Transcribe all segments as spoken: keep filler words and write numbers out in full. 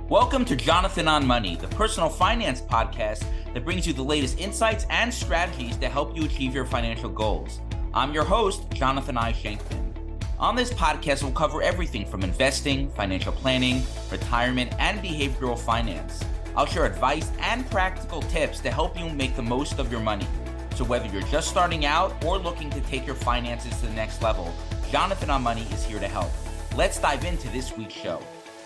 Welcome to Jonathan on Money, the personal finance podcast that brings you the latest insights and strategies to help you achieve your financial goals. I'm your host, Jonathan I. Shankman. On this podcast, we'll cover everything from investing, financial planning, retirement, and behavioral finance. I'll share advice and practical tips to help you make the most of your money. So whether you're just starting out or looking to take your finances to the next level, Jonathan on Money is here to help. Let's dive into this week's show.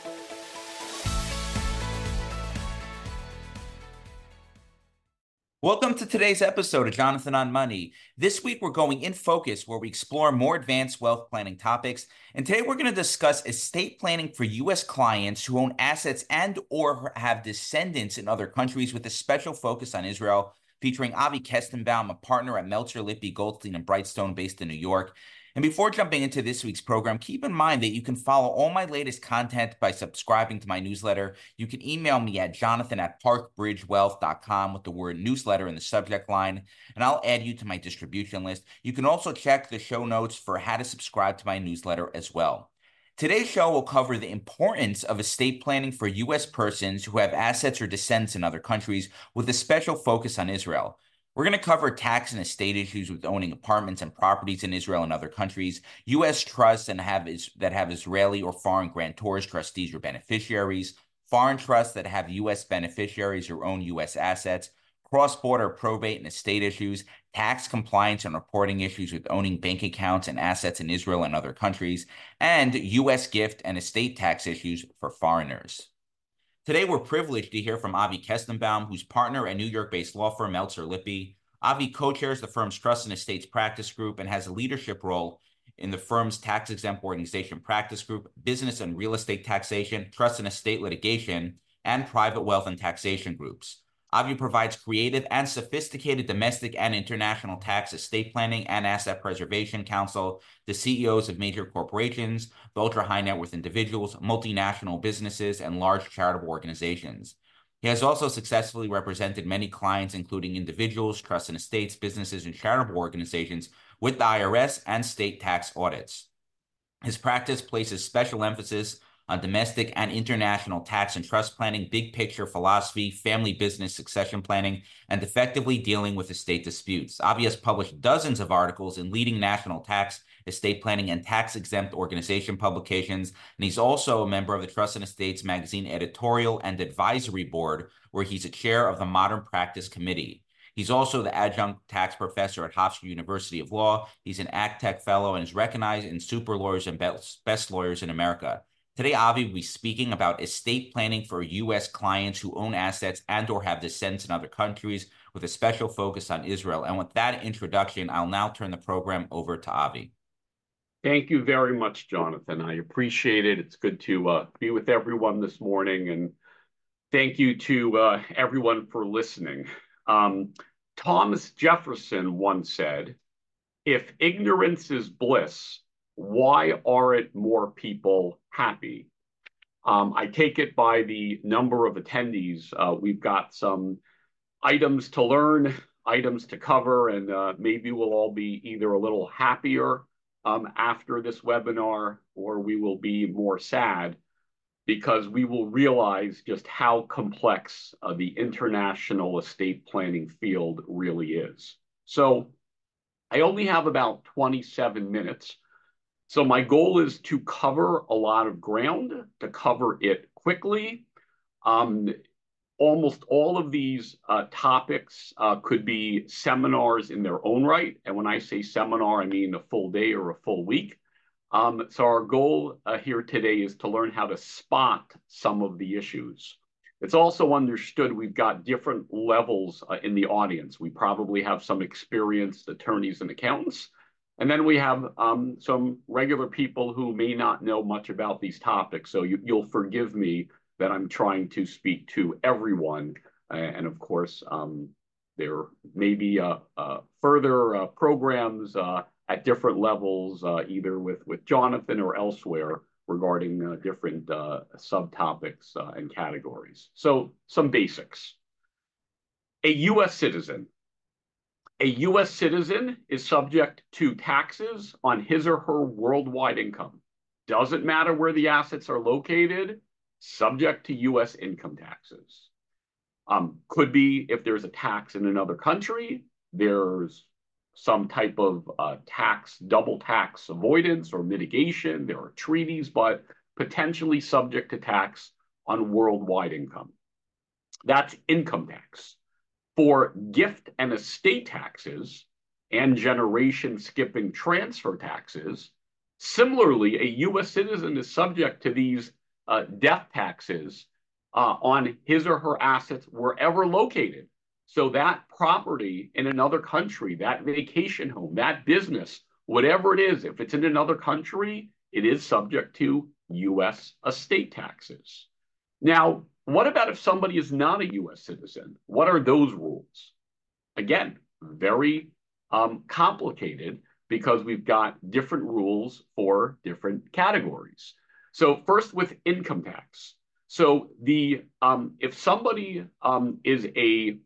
Welcome to today's episode of Jonathan on Money. This week, we're going in focus where we explore more advanced wealth planning topics. And today, we're going to discuss estate planning for U S clients who own assets and or have descendants in other countries with a special focus on Israel, featuring Avi Kestenbaum, a partner at Meltzer, Lippy, Goldstein, and Brightstone based in New York. And before jumping into this week's program, keep in mind that you can follow all my latest content by subscribing to my newsletter. You can email me at jonathan at parkbridgewealth dot com with the word newsletter in the subject line, and I'll add you to my distribution list. You can also check the show notes for how to subscribe to my newsletter as well. Today's show will cover the importance of estate planning for U S persons who have assets or descendants in other countries with a special focus on Israel. We're going to cover tax and estate issues with owning apartments and properties in Israel and other countries, U S trusts and have is, that have Israeli or foreign grantors, trustees, or beneficiaries, foreign trusts that have U S beneficiaries or own U S assets, cross-border probate and estate issues, tax compliance and reporting issues with owning bank accounts and assets in Israel and other countries, and U S gift and estate tax issues for foreigners. Today, we're privileged to hear from Avi Kestenbaum, who's partner at New York-based law firm Meltzer Lippy. Avi co-chairs the firm's Trust and Estates Practice Group and has a leadership role in the firm's tax-exempt organization practice group, business and real estate taxation, trust and estate litigation, and private wealth and taxation groups. Avi provides creative and sophisticated domestic and international tax, estate planning, and asset preservation counsel to C E Os of major corporations, the ultra-high net worth individuals, multinational businesses, and large charitable organizations. He has also successfully represented many clients, including individuals, trusts and estates, businesses, and charitable organizations with the I R S and state tax audits. His practice places special emphasis on domestic and international tax and trust planning, big picture philosophy, family business succession planning, and effectively dealing with estate disputes. Avi has published dozens of articles in leading national tax, estate planning, and tax-exempt organization publications, and he's also a member of the Trust and Estates magazine editorial and advisory board, where he's a chair of the Modern Practice Committee. He's also the adjunct tax professor at Hofstra University of Law. He's an ACTEC fellow and is recognized in Super Lawyers and Best Lawyers in America. Today, Avi will be speaking about estate planning for U S clients who own assets and or have descendants in other countries with a special focus on Israel. And with that introduction, I'll now turn the program over to Avi. Thank you very much, Jonathan. I appreciate it. It's good to uh, be with everyone this morning. And thank you to uh, everyone for listening. Um, Thomas Jefferson once said, "If ignorance is bliss, why aren't more people happy?" Um, I take it by the number of attendees. Uh, we've got some items to learn, items to cover, and uh, maybe we'll all be either a little happier um, after this webinar, or we will be more sad because we will realize just how complex uh, the international estate planning field really is. So I only have about twenty-seven minutes. So my goal is to cover a lot of ground, to cover it quickly. Um, almost all of these uh, topics uh, could be seminars in their own right. And when I say seminar, I mean a full day or a full week. Um, so our goal uh, here today is to learn how to spot some of the issues. It's also understood we've got different levels uh, in the audience. We probably have some experienced attorneys and accountants. And then we have um, some regular people who may not know much about these topics. So you, you'll forgive me that I'm trying to speak to everyone. Uh, and of course, um, there may be uh, uh, further uh, programs uh, at different levels, uh, either with, with Jonathan or elsewhere, regarding uh, different uh, subtopics uh, and categories. So some basics. A U S citizen. A U S citizen is subject to taxes on his or her worldwide income. Doesn't matter where the assets are located. subject to U S income taxes. Um, could be if there's a tax in another country, there's some type of uh, tax, double tax avoidance or mitigation. There are treaties, but potentially subject to tax on worldwide income. That's income tax. For gift and estate taxes and generation skipping transfer taxes, similarly, a U S citizen is subject to these uh, death taxes uh, on his or her assets wherever located. So that property in another country, that vacation home, that business, whatever it is, if it's in another country, it is subject to U S estate taxes. Now, what about if somebody is not a U S citizen? What are those rules? Again, very um, complicated because we've got different rules for different categories. So first with income tax. So the um, if somebody um, is a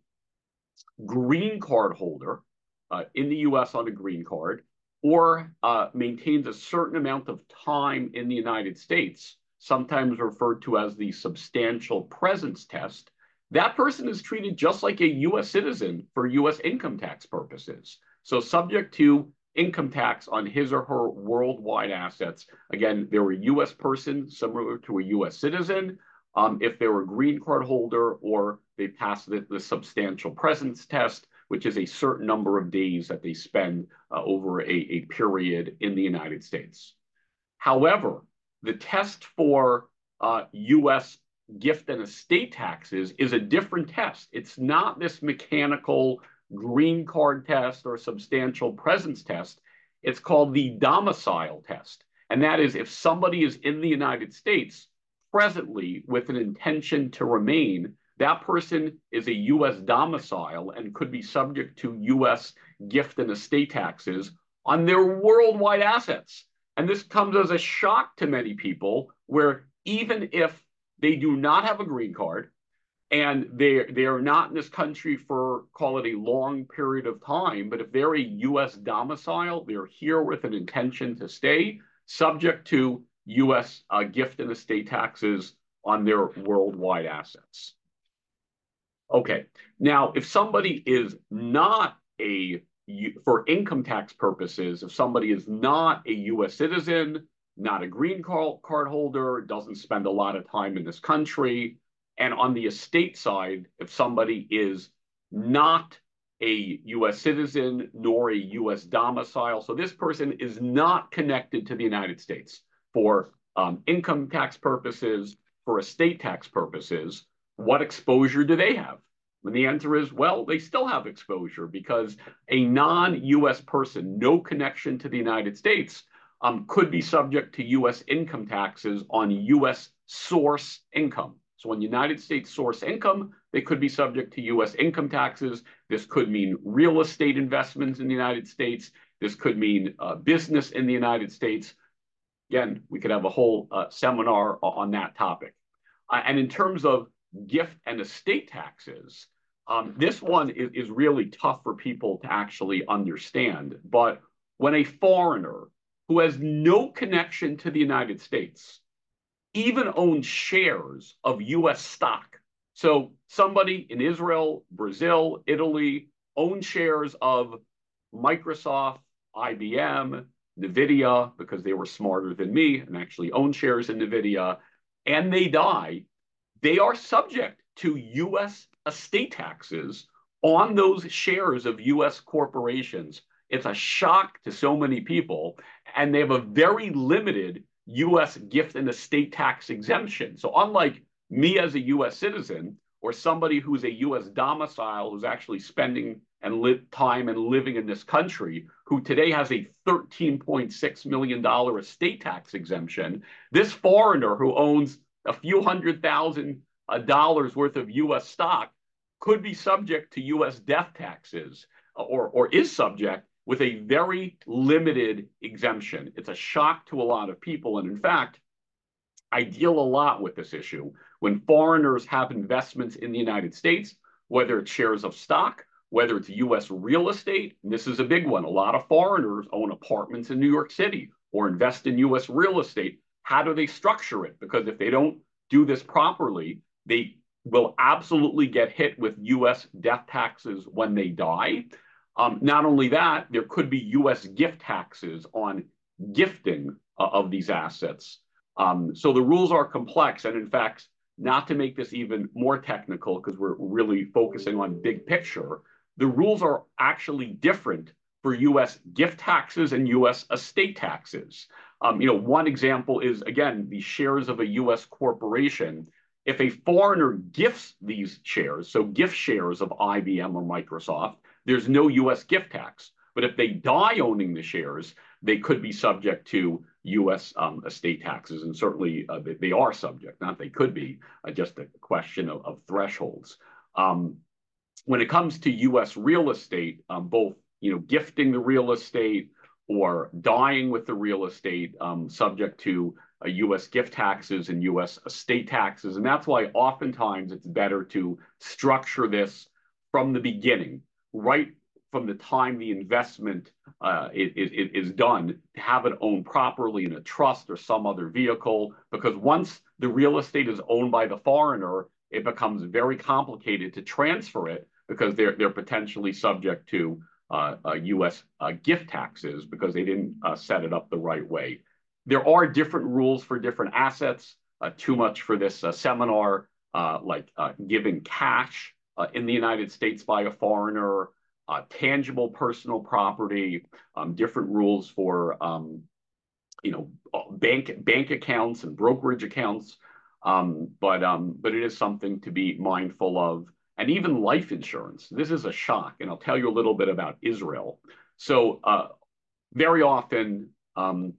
green card holder uh, in the U S on a green card or uh, maintains a certain amount of time in the United States, sometimes referred to as the substantial presence test, that person is treated just like a U S citizen for U S income tax purposes. So subject to income tax on his or her worldwide assets. Again, they're a U S person similar to a U S citizen. Um, if they're a green card holder or they pass the, the substantial presence test, which is a certain number of days that they spend uh, over a, a period in the United States. However, the test for uh, U S gift and estate taxes is a different test. It's not this mechanical green card test or substantial presence test. It's called the domicile test. And that is if somebody is in the United States presently with an intention to remain, that person is a U S domicile and could be subject to U S gift and estate taxes on their worldwide assets. And this comes as a shock to many people, where even if they do not have a green card and they, they are not in this country for, call it a long period of time, but if they're a U S domicile, they're here with an intention to stay, subject to U S uh, gift and estate taxes on their worldwide assets. Okay, now if somebody is not a, for income tax purposes, if somebody is not a U S citizen, not a green card holder, doesn't spend a lot of time in this country, and on the estate side, if somebody is not a U S citizen nor a U S domicile, so this person is not connected to the United States for um, income tax purposes, for estate tax purposes, what exposure do they have? And the answer is, well, they still have exposure because a non-U S person, no connection to the United States, um, could be subject to U S income taxes on U S source income. So on United States source income, they could be subject to U S income taxes. This could mean real estate investments in the United States. This could mean uh, business in the United States. Again, we could have a whole uh, seminar on that topic. Uh, and in terms of gift and estate taxes, um, this one is, is really tough for people to actually understand. But when a foreigner who has no connection to the United States even owns shares of U S stock, so somebody in Israel, Brazil, Italy owns shares of Microsoft, I B M, NVIDIA, because they were smarter than me and actually own shares in NVIDIA, and they die, they are subject to U S estate taxes on those shares of U S corporations. It's a shock to so many people, and they have a very limited U S gift and estate tax exemption. So unlike me as a U S citizen or somebody who's a U S domicile who's actually spending and live time and living in this country, who today has a thirteen point six million dollars estate tax exemption, this foreigner who owns a few hundred thousand uh, dollars worth of U S stock could be subject to U S death taxes uh, or, or is subject with a very limited exemption. It's a shock to a lot of people. And in fact, I deal a lot with this issue. When foreigners have investments in the United States, whether it's shares of stock, whether it's U S real estate, and this is a big one. A lot of foreigners own apartments in New York City or invest in U S real estate. How do they structure it? Because if they don't do this properly, they will absolutely get hit with U S death taxes when they die. Um, not only that, there could be U S gift taxes on gifting uh, of these assets. Um, so the rules are complex. And in fact, not to make this even more technical, because we're really focusing on big picture, the rules are actually different for U S gift taxes and U S estate taxes. Um, you know, one example is, again, the shares of a U S corporation. If a foreigner gifts these shares, so gift shares of I B M or Microsoft, there's no U S gift tax. But if they die owning the shares, they could be subject to U S um, estate taxes, and certainly uh, they, they are subject, not they could be, uh, just a question of, of thresholds. Um, when it comes to U S real estate, um, both you know gifting the real estate or dying with the real estate, um, subject to uh, U S gift taxes and U S estate taxes, and that's why oftentimes it's better to structure this from the beginning, right from the time the investment uh, is, is, is done, to have it owned properly in a trust or some other vehicle, because once the real estate is owned by the foreigner, it becomes very complicated to transfer it, because they're, they're potentially subject to uh, uh, U S uh, gift taxes because they didn't uh, set it up the right way. There are different rules for different assets. Uh, too much for this uh, seminar, uh, like uh, giving cash uh, in the United States by a foreigner, Uh, tangible personal property, um, different rules for um, you know bank bank accounts and brokerage accounts, um, but um, but it is something to be mindful of, and even life insurance. This is a shock, and I'll tell you a little bit about Israel. So uh, very often um,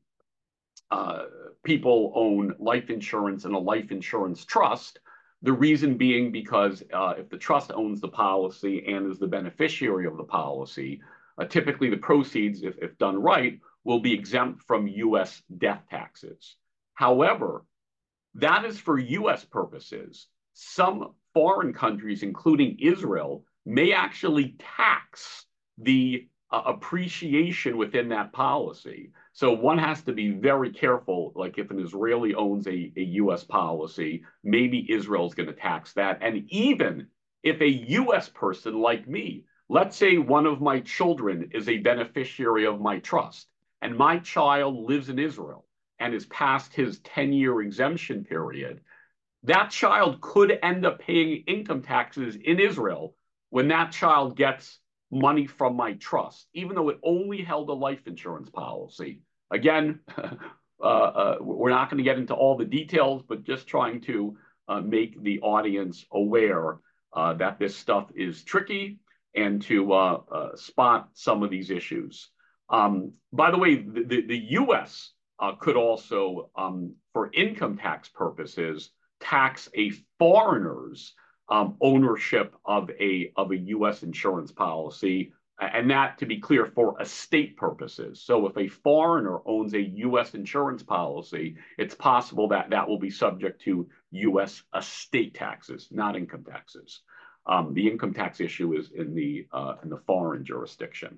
uh, people own life insurance in a life insurance trust. The reason being because uh, if the trust owns the policy and is the beneficiary of the policy, uh, typically the proceeds, if, if done right, will be exempt from U S death taxes. However, that is for U S purposes. Some foreign countries, including Israel, may actually tax the uh, appreciation within that policy. So one has to be very careful, like if an Israeli owns a, a U S policy, maybe Israel's going to tax that. And even if a U S person like me, let's say one of my children is a beneficiary of my trust, and my child lives in Israel and is past his ten-year exemption period, that child could end up paying income taxes in Israel when that child gets money from my trust, even though it only held a life insurance policy. Again, uh, uh, we're not going to get into all the details, but just trying to uh, make the audience aware uh, that this stuff is tricky, and to uh, uh, spot some of these issues. Um, by the way, the, the, the U S uh, could also, um, for income tax purposes, tax a foreigner's um, ownership of a, of a U S insurance policy, and that, to be clear, for estate purposes. So if a foreigner owns a U S insurance policy, it's possible that that will be subject to U S estate taxes, not income taxes. Um, the income tax issue is in the, uh, in the foreign jurisdiction.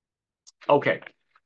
Okay,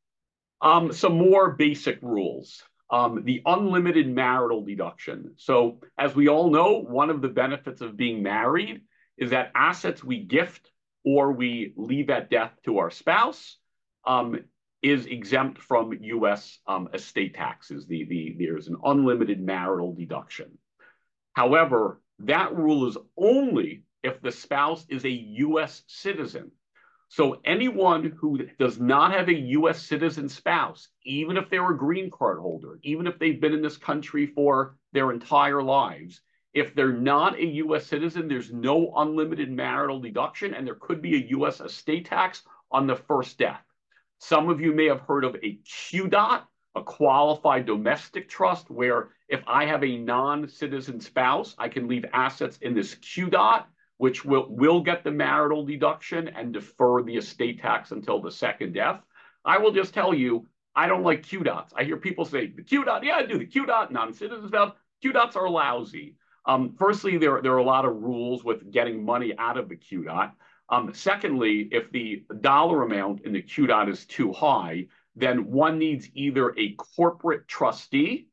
um, some more basic rules. Um, the unlimited marital deduction. So as we all know, one of the benefits of being married is that assets we gift or we leave at death to our spouse um, is exempt from U S um, estate taxes. The, the, there's an unlimited marital deduction. However, that rule is only if the spouse is a U S citizen. So anyone who does not have a U S citizen spouse, even if they're a green card holder, even if they've been in this country for their entire lives, if they're not a U S citizen, there's no unlimited marital deduction, and there could be a U S estate tax on the first death. Some of you may have heard of a Q DOT, a qualified domestic trust, where if I have a non-citizen spouse, I can leave assets in this Q DOT, which will, will get the marital deduction and defer the estate tax until the second death. I will just tell you, I don't like Q DOTs. I hear people say, the Q DOT, yeah, I do the Q DOT, non-citizen spouse. Q DOTs are lousy. Um, firstly, there, there are a lot of rules with getting money out of the Q DOT. Um, secondly, if the dollar amount in the Q DOT is too high, then one needs either a corporate trustee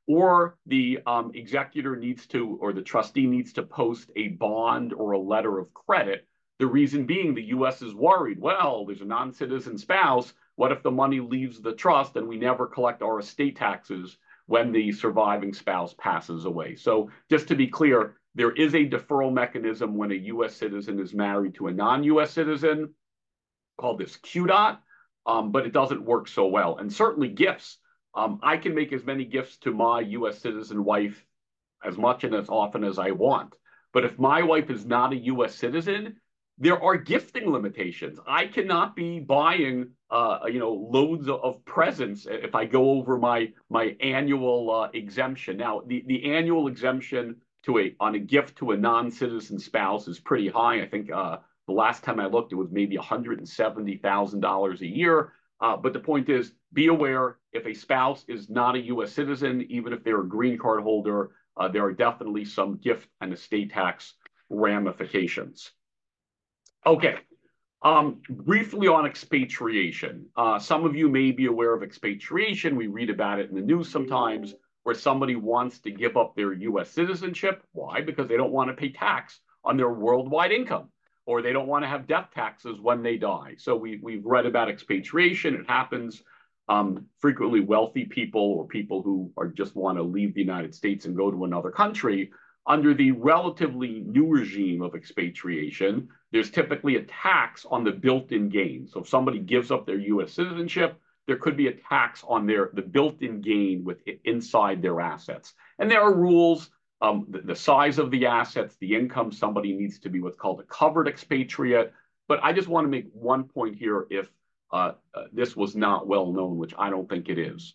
or the um, executor needs to, or the trustee needs to post a bond or a letter of credit. The reason being the U S is worried, well, there's a non-citizen spouse. What if the money leaves the trust and we never collect our estate taxes when the surviving spouse passes away? So just to be clear, there is a deferral mechanism when a U S citizen is married to a non-U S citizen, called this Q DOT, um, but it doesn't work so well. And certainly gifts. Um, I can make as many gifts to my U S citizen wife as much and as often as I want. But if my wife is not a U S citizen, there are gifting limitations. I cannot be buying, uh, you know, loads of, of presents if I go over my my annual uh, exemption. Now, the, the annual exemption to a on a gift to a non-citizen spouse is pretty high. I think uh, the last time I looked, it was maybe one hundred seventy thousand dollars a year. Uh, but the point is, be aware if a spouse is not a U S citizen, even if they're a green card holder, uh, there are definitely some gift and estate tax ramifications. Okay, um, briefly on expatriation. Uh, some of you may be aware of expatriation. We read about it in the news sometimes, where somebody wants to give up their U S citizenship. Why? Because they don't want to pay tax on their worldwide income, or they don't want to have death taxes when they die. So we, we've read about expatriation. It happens. Um, frequently wealthy people or people who are just want to leave the United States and go to another country. Under the relatively new regime of expatriation, there's typically a tax on the built-in gain. So if somebody gives up their U S citizenship, there could be a tax on their the built-in gain with inside their assets. And there are rules, um, the, the size of the assets, the income. Somebody needs to be what's called a covered expatriate. But I just want to make one point here if uh, uh, this was not well known, which I don't think it is.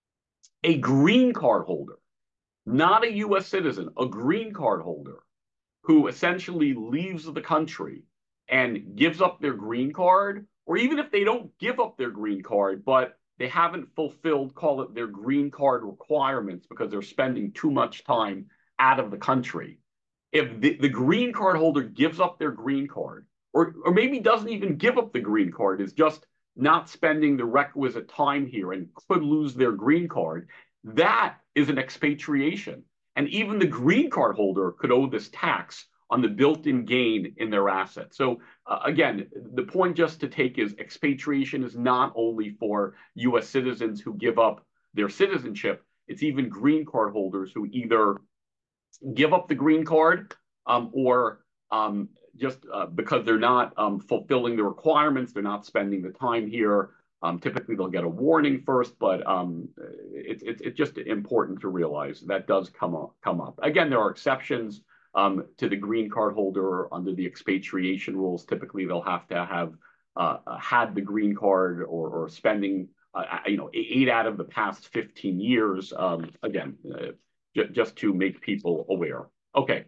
A green card holder, not a U S citizen, a green card holder who essentially leaves the country and gives up their green card, or even if they don't give up their green card, but they haven't fulfilled, call it their green card requirements because they're spending too much time out of the country. If the, the green card holder gives up their green card, or, or maybe doesn't even give up the green card, is just not spending the requisite time here and could lose their green card, that is an expatriation. And even the green card holder could owe this tax on the built-in gain in their assets. So uh, again, the point just to take is expatriation is not only for U S citizens who give up their citizenship, it's even green card holders who either give up the green card um, or um, just uh, because they're not um, fulfilling the requirements, they're not spending the time here. Um, typically, they'll get a warning first, but um, it's it, it's just important to realize that does come up. Come up. Again, there are exceptions um, to the green card holder under the expatriation rules. Typically, they'll have to have uh, had the green card or, or spending, uh, you know, eight out of the past fifteen years. Um, again, uh, j- just to make people aware. Okay.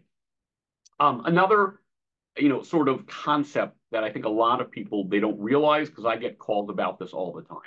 Um, another, you know, sort of concept that I think a lot of people, they don't realize, because I get called about this all the time.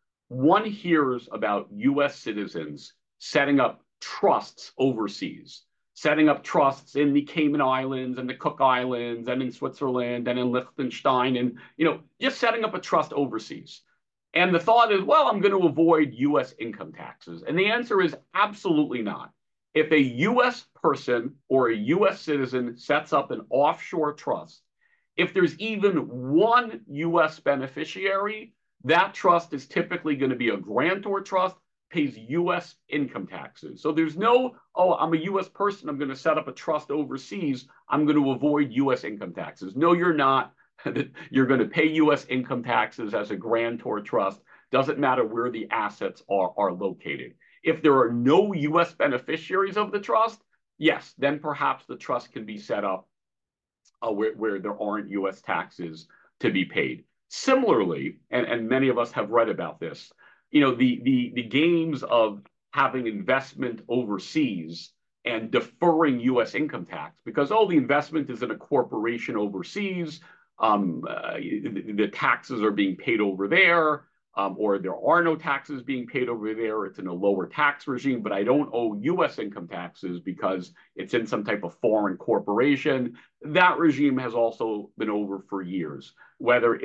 One hears about U S citizens setting up trusts overseas, setting up trusts in the Cayman Islands and the Cook Islands and in Switzerland and in Liechtenstein, and, you know, just setting up a trust overseas. And the thought is, well, I'm going to avoid U S income taxes. And the answer is absolutely not. If a U S person or a U S citizen sets up an offshore trust, if there's even one U S beneficiary, that trust is typically going to be a grantor trust, pays U S income taxes. So there's no, oh, I'm a U S person, I'm going to set up a trust overseas, I'm going to avoid U S income taxes. No, you're not. You're going to pay U S income taxes as a grantor trust. Doesn't matter where the assets are, are located. If there are no U S beneficiaries of the trust, yes, then perhaps the trust can be set up uh, where, where there aren't U S taxes to be paid. Similarly, and, and many of us have read about this, you know, the, the, the games of having investment overseas and deferring U S income tax because, oh, the investment is in a corporation overseas, um, uh, the, the taxes are being paid over there, um, or there are no taxes being paid over there, it's in a lower tax regime, but I don't owe U S income taxes because it's in some type of foreign corporation. That regime has also been over for years, whether it's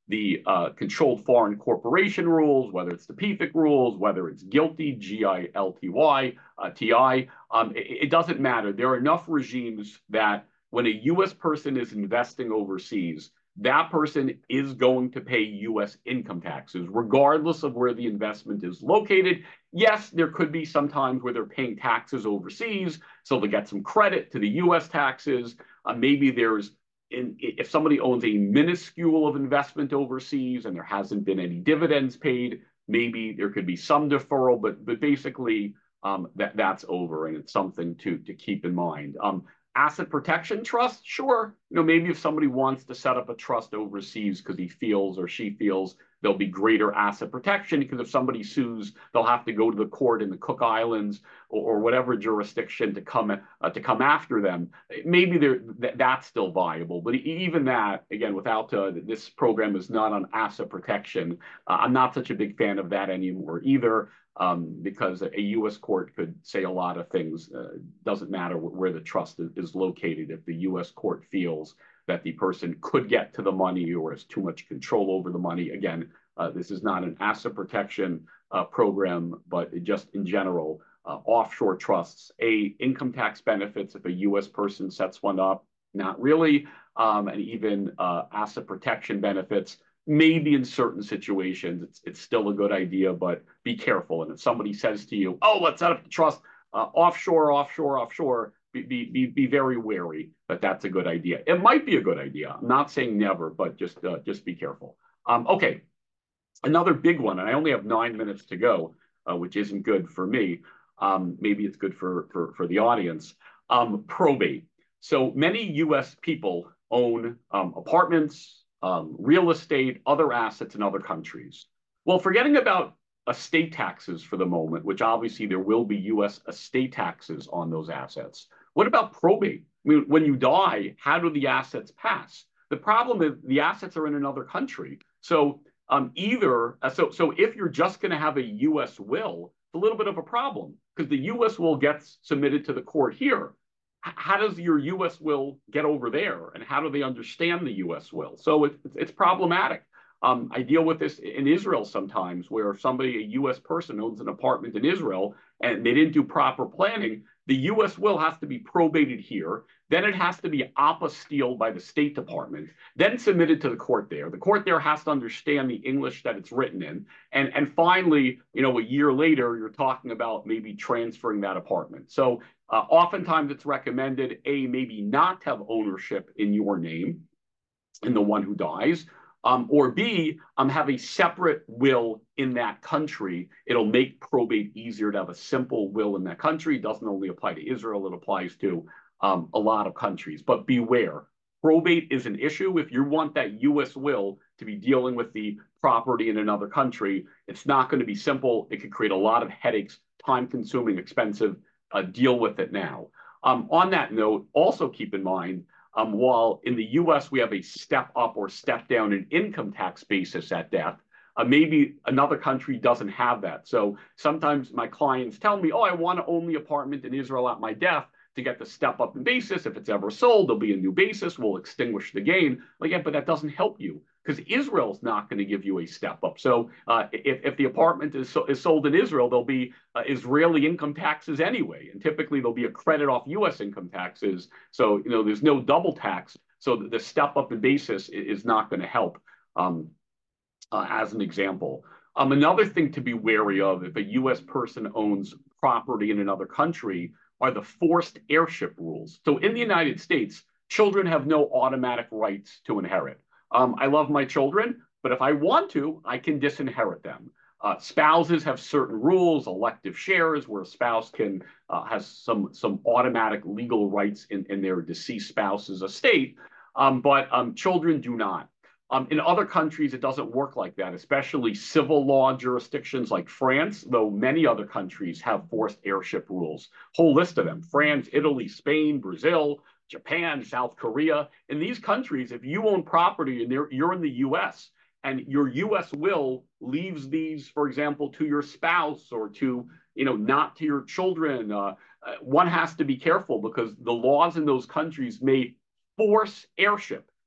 the uh, controlled foreign corporation rules, whether it's the P F I C rules, whether it's GILTI, G I L T Y, uh, T I, um, it, it doesn't matter. There are enough regimes that when a U S person is investing overseas, that person is going to pay U S income taxes, regardless of where the investment is located. Yes, there could be some times where they're paying taxes overseas, so they get some credit to the U S taxes. Uh, maybe there's in, if somebody owns a minuscule of investment overseas and there hasn't been any dividends paid, maybe there could be some deferral, but but basically um, that that's over, and it's something to to keep in mind. Um, asset protection trust, sure, you know, maybe if somebody wants to set up a trust overseas because he feels or she feels there'll be greater asset protection, because if somebody sues, they'll have to go to the court in the Cook Islands or, or whatever jurisdiction to come uh, to come after them. Maybe th that's still viable, but even that, again, without uh, this program is not on asset protection. Uh, I'm not such a big fan of that anymore either, um, because a U S court could say a lot of things. Uh, doesn't matter where the trust is located. If the U S court feels that the person could get to the money or has too much control over the money. Again, uh, this is not an asset protection uh, program, but just in general, uh, offshore trusts, A, income tax benefits if a U S person sets one up, not really, um, and even uh, asset protection benefits. Maybe in certain situations, it's, it's still a good idea, but be careful. And if somebody says to you, oh, let's set up the trust uh, offshore, offshore, offshore, Be, be, be very wary that that's a good idea. It might be a good idea. I'm not saying never, but just, uh, just be careful. Um, okay, another big one, and I only have nine minutes to go, uh, which isn't good for me. Um, maybe it's good for, for, for the audience. Um, probate. So many U S people own um, apartments, um, real estate, other assets in other countries. Well, forgetting about estate taxes for the moment, which obviously there will be U S estate taxes on those assets. What about probate? I mean, when you die, how do the assets pass? The problem is the assets are in another country. So um, either, uh, so, so if you're just going to have a U S will, it's a little bit of a problem because the U S will gets submitted to the court here. H how does your U S will get over there? And how do they understand the U S will? So it, it's, it's problematic. Um, I deal with this in Israel sometimes, where somebody, a U S person, owns an apartment in Israel and they didn't do proper planning. The U S will has to be probated here. Then it has to be apostilled by the State Department, then submitted to the court there. The court there has to understand the English that it's written in. And, and finally, you know, a year later, you're talking about maybe transferring that apartment. So uh, oftentimes it's recommended, A, maybe not have ownership in your name, in the one who dies, Um, or B, um, have a separate will in that country. It'll make probate easier to have a simple will in that country. It doesn't only apply to Israel, it applies to um, a lot of countries. But beware, probate is an issue. If you want that U S will to be dealing with the property in another country, it's not going to be simple. It could create a lot of headaches, time-consuming, expensive. Uh, deal with it now. Um, on that note, also keep in mind, Um, while in the U S we have a step up or step down in income tax basis at death, uh, maybe another country doesn't have that. So sometimes my clients tell me, oh, I want to own the apartment in Israel at my death to get the step up in basis. If it's ever sold, there'll be a new basis. We'll extinguish the gain. Like, yeah, but that doesn't help you because Israel's not going to give you a step up. So uh, if, if the apartment is, so, is sold in Israel, there'll be uh, Israeli income taxes anyway. And typically there'll be a credit off U S income taxes. So, you know, there's no double tax. So the step up in basis is not going to help, um, uh, as an example. Um, another thing to be wary of if a U S person owns property in another country are the forced heirship rules. So in the United States, children have no automatic rights to inherit. Um, I love my children, but if I want to, I can disinherit them. Uh, spouses have certain rules, elective shares, where a spouse can uh, has some some automatic legal rights in, in their deceased spouse's estate, um, but um, children do not. Um, in other countries, it doesn't work like that, especially civil law jurisdictions like France, though many other countries have forced heirship rules. Whole list of them: France, Italy, Spain, Brazil, Japan, South Korea. In these countries, if you own property and you're in the U S and your U S will leaves these, for example, to your spouse or to, you know, not to your children, uh, one has to be careful because the laws in those countries may force heirship.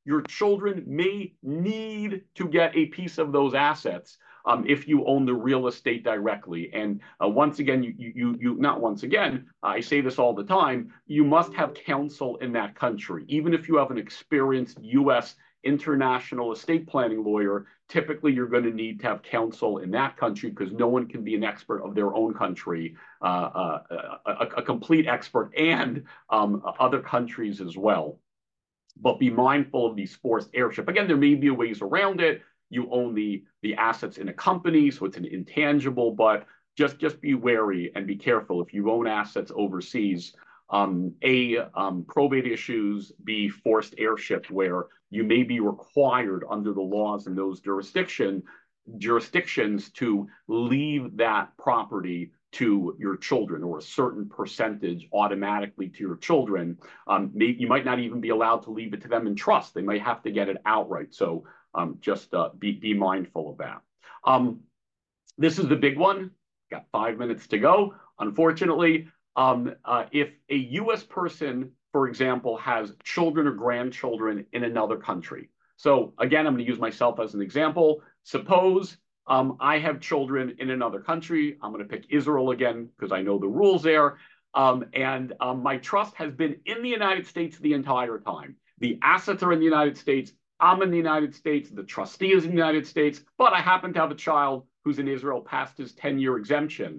your children may need to get a piece of those assets um, if you own the real estate directly. And uh, once again, you, you, you, not once again, I say this all the time, you must have counsel in that country. Even if you have an experienced U S international estate planning lawyer, typically you're going to need to have counsel in that country because no one can be an expert of their own country, uh, uh, a, a, complete expert, and um, other countries as well. But be mindful of these forced heirship. Again, there may be ways around it. You own the, the assets in a company, so it's an intangible, but just, just be wary and be careful. If you own assets overseas, um, A, um, probate issues, B, forced heirship, where you may be required under the laws in those jurisdiction, jurisdictions to leave that property to your children, or a certain percentage automatically to your children. Um, may, you might not even be allowed to leave it to them in trust. They might have to get it outright. So um, just uh, be, be mindful of that. Um, this is the big one. Got five minutes to go. Unfortunately, um, uh, if a U S person, for example, has children or grandchildren in another country. So again, I'm going to use myself as an example. Suppose um, I have children in another country. I'm going to pick Israel again because I know the rules there. Um, and um, my trust has been in the United States the entire time. The assets are in the United States. I'm in the United States. The trustee is in the United States. But I happen to have a child who's in Israel past his ten-year exemption.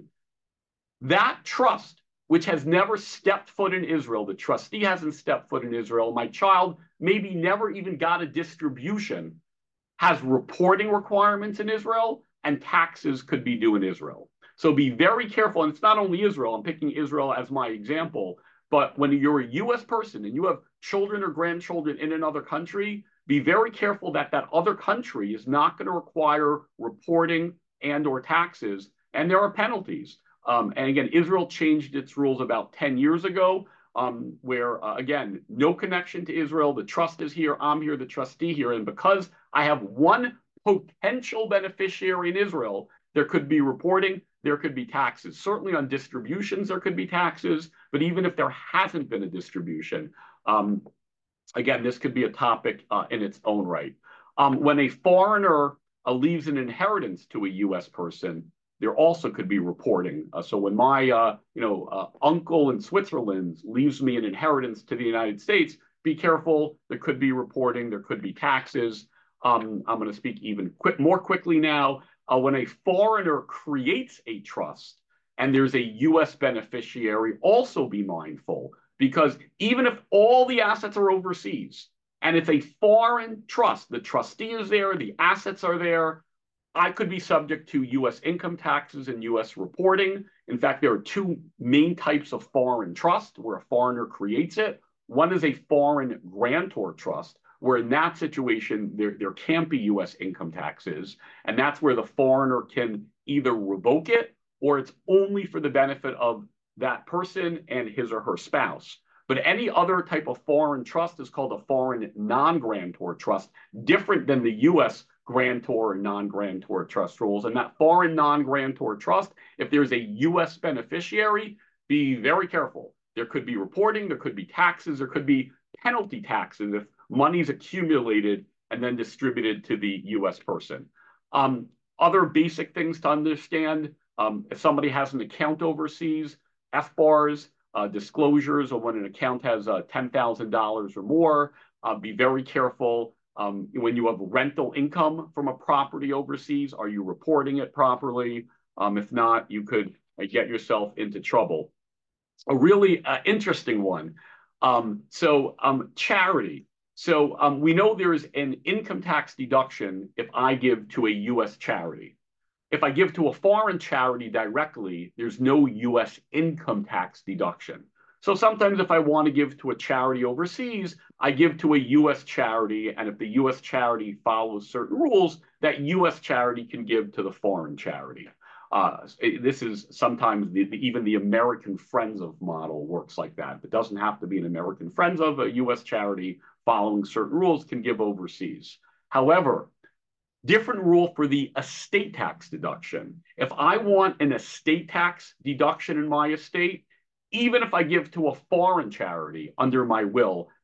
That trust, which has never stepped foot in Israel, the trustee hasn't stepped foot in Israel, my child maybe never even got a distribution, has reporting requirements in Israel, and taxes could be due in Israel. So be very careful. And it's not only Israel. I'm picking Israel as my example. But when you're a U S person and you have children or grandchildren in another country, be very careful that that other country is not going to require reporting and or taxes. And there are penalties. Um, and again, Israel changed its rules about ten years ago, um, where, uh, again, no connection to Israel. The trust is here. I'm here, the trustee here. And because I have one potential beneficiary in Israel, there could be reporting, there could be taxes. Certainly on distributions, there could be taxes. But even if there hasn't been a distribution, um, again, this could be a topic uh, in its own right. Um, when a foreigner uh, leaves an inheritance to a U S person, there also could be reporting. Uh, so when my uh, you know, uh, uncle in Switzerland leaves me an inheritance to the United States, be careful. There could be reporting. There could be taxes. Um, I'm going to speak even quick, more quickly now. Uh, when a foreigner creates a trust and there's a U S beneficiary, also be mindful, because even if all the assets are overseas and it's a foreign trust, the trustee is there, the assets are there, I could be subject to U S income taxes and U S reporting. In fact, there are two main types of foreign trust where a foreigner creates it. One is a foreign grantor trust, where in that situation, there, there can't be U S income taxes. And that's where the foreigner can either revoke it or it's only for the benefit of that person and his or her spouse. But any other type of foreign trust is called a foreign non-grantor trust, different than the U S grantor and non-grantor trust rules. And that foreign non-grantor trust, if there's a U S beneficiary, be very careful. There could be reporting, there could be taxes, there could be penalty taxes if money's accumulated and then distributed to the U S person. Um, other basic things to understand, um, if somebody has an account overseas, F B A Rs, uh, disclosures, or when an account has uh, ten thousand dollars or more, uh, be very careful. Um, when you have rental income from a property overseas, are you reporting it properly? Um, if not, you could uh, get yourself into trouble. A really uh, interesting one. Um, so um, charity. So um, we know there is an income tax deduction if I give to a U S charity. If I give to a foreign charity directly, there's no U S income tax deduction. So sometimes if I want to give to a charity overseas, I give to a U S charity, and if the U S charity follows certain rules, that U S charity can give to the foreign charity. Uh, this is sometimes the, the, even the American Friends of model works like that. It doesn't have to be an American Friends of. A U S charity following certain rules can give overseas. However, different rule for the estate tax deduction. If I want an estate tax deduction in my estate, even if I give to a foreign charity under my will,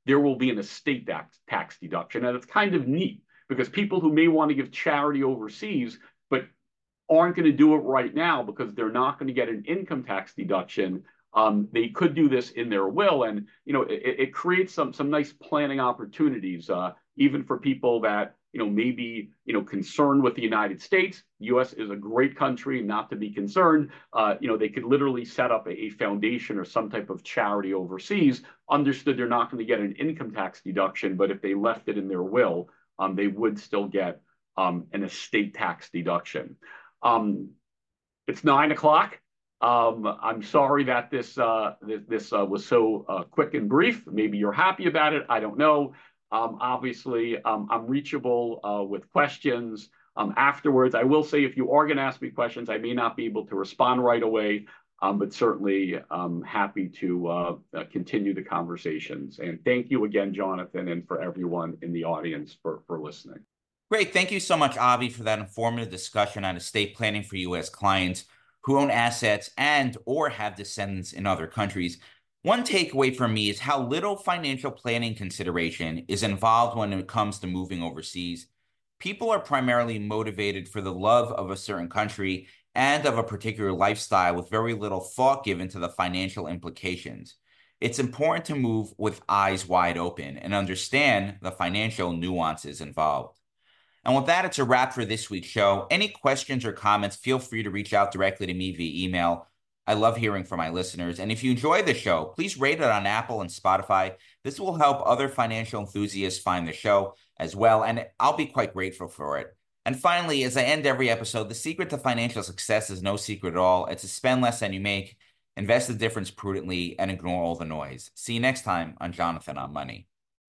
there will be an estate tax, tax deduction. And it's kind of neat because people who may want to give charity overseas, but aren't going to do it right now because they're not going to get an income tax deduction, um, they could do this in their will. And, you know, it, it creates some, some nice planning opportunities, uh, even for people that, you know, maybe, you know, concerned with the United States. U S is a great country, not to be concerned. Uh, you know, they could literally set up a, a foundation or some type of charity overseas, understood they're not going to get an income tax deduction, but if they left it in their will, um, they would still get um, an estate tax deduction. Um, it's nine o'clock. Um, I'm sorry that this uh, this, this uh, was so uh, quick and brief. Maybe you're happy about it. I don't know. Um, obviously, um, I'm reachable uh, with questions um, afterwards. I will say if you are going to ask me questions, I may not be able to respond right away, um, but certainly um, happy to uh, uh, continue the conversations. And thank you again, Jonathan, and for everyone in the audience for, for listening. Great. Thank you so much, Avi, for that informative discussion on estate planning for U S clients who own assets and or have descendants in other countries. One takeaway for me is how little financial planning consideration is involved when it comes to moving overseas. People are primarily motivated for the love of a certain country and of a particular lifestyle with very little thought given to the financial implications. It's important to move with eyes wide open and understand the financial nuances involved. And with that, it's a wrap for this week's show. Any questions or comments, feel free to reach out directly to me via email. I love hearing from my listeners. And if you enjoy the show, please rate it on Apple and Spotify. This will help other financial enthusiasts find the show as well, and I'll be quite grateful for it. And finally, as I end every episode, the secret to financial success is no secret at all. It's to spend less than you make, invest the difference prudently, and ignore all the noise. See you next time on Jonathan on Money.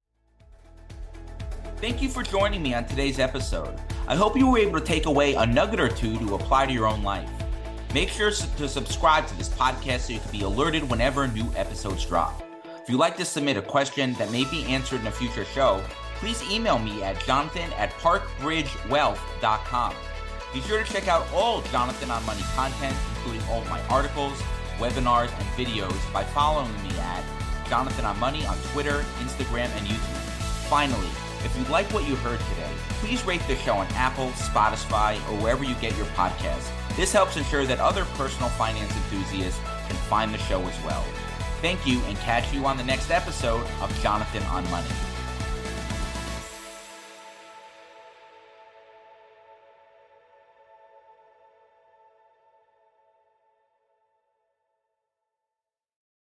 Thank you for joining me on today's episode. I hope you were able to take away a nugget or two to apply to your own life. Make sure to subscribe to this podcast so you can be alerted whenever new episodes drop. If you'd like to submit a question that may be answered in a future show, please email me at jonathan at parkbridgewealth dot com. Be sure to check out all Jonathan on Money content, including all of my articles, webinars, and videos by following me at Jonathan on Money on Twitter, Instagram, and YouTube. Finally, if you like what you heard today, please rate the show on Apple, Spotify, or wherever you get your podcasts. This helps ensure that other personal finance enthusiasts can find the show as well. Thank you, and catch you on the next episode of Jonathan on Money.